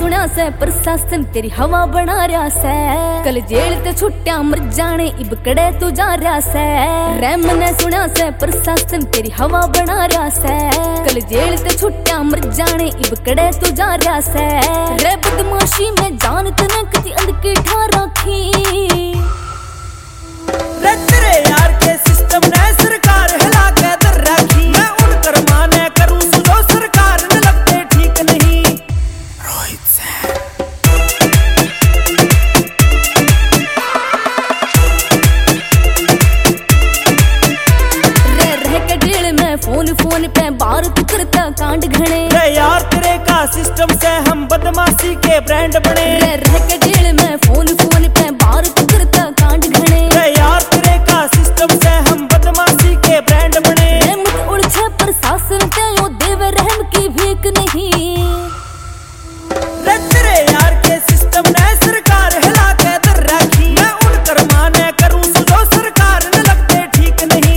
सुना से प्रशासन तेरी हवा बना रहा से। कल जेल ते छुट्टिया मर जाने इब कड़े तू जा रहा से। रैम ने सुना से प्रशासन तेरी हवा बना रहा से। कल जेल ते छुट्टिया मर जाने इब कड़े तू जा रहा से। रे बदमाशी में जान तने कति अंधकी ठा रखी। रे तेरे यार के सिस्टम ने सरकार हिला के दर रखी। मैं उनकर माने करूं सुनो सरकार ने लगते ठीक नहीं। रोहित सैन फोन पे बार तू करता कांड घने। रे यार तेरे का सिस्टम से हम बदमाशी के ब्रांड बने। रे रह के जेल में फोन पे बार तू करता कांड घने। रे यार तेरे का सिस्टम से हम बदमाशी के ब्रांड बने। रे मुझ उलझे प्रशासन ते यो देवे रहम की भीख नहीं। रे तेरे यार के सिस्टम ने सरकार हिला के दर रखी। मैं उनकर माने करूं सुनो सरकार ने लगते ठीक नहीं।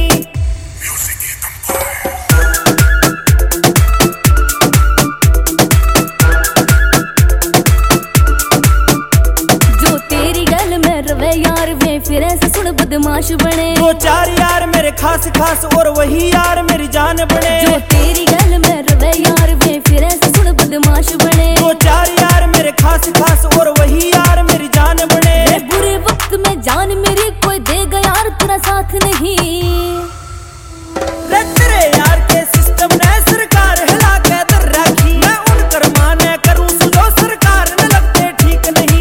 यार वे फिर ऐसे सुन बदमाश बने। दो चार यार मेरे खास खास और वही यार मेरी जान बने। जो तेरी गल में रवे यार वे फिर ऐसे सुन बदमाश बने। दो चार यार मेरे खास खास और वही यार मेरी जान बने। बुरे वक्त में जान मेरी कोई देगा यार तेरा साथ नहीं। रे तेरे यार के सिस्टम ने सरकार हिला के दर रखी। मैं उनकर माने करूं सुनो सरकार ने लगते ठीक नहीं।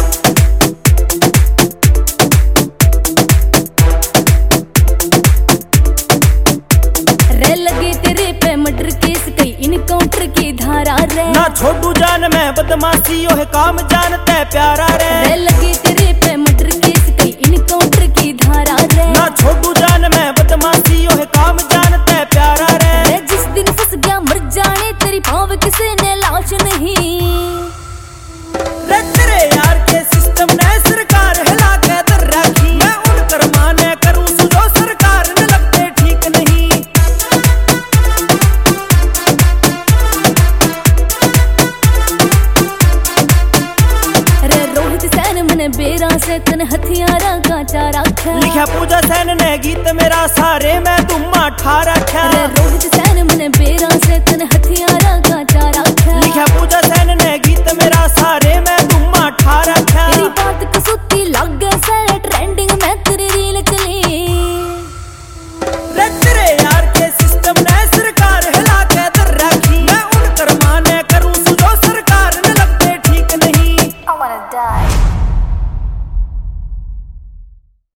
लगे तेरे पे मर्डर केस कई इनकाउंटर की धारा रे। ना छोटू जान मैं बदमाशी है काम जानते प्यारा रे। लगे तेरे पे मर्डर केस कई इनकाउंटर की धारा रे। ना छोटू जान मैं बदमाशी है काम जानते प्यारा रे। जिस दिन फंस गया मर जाने तेरी पाव किसी ने लाश नहीं। रे तेरे यार के सिस्टम ने सरकार हिला के दर रखी। मैं उनकर माने करूं सुनो सरकार ने लगते ठीक नहीं। बेरा से तन हथियारा का चारा रखा। लिखा पूजा सैन ने गीत मेरा सारे मैं तुम्मा ठा रखा। रोहित सैन मने बेरा से तन हथियारा का चारा रखा। लिखा पूजा सैन ने गीत मेरा सारे मैं तुम्मा ठा रखा। तेरी बात कसूती लग गए से ट्रेंडिंग में तेरी रील चली। रे तेरे यार के सिस्टम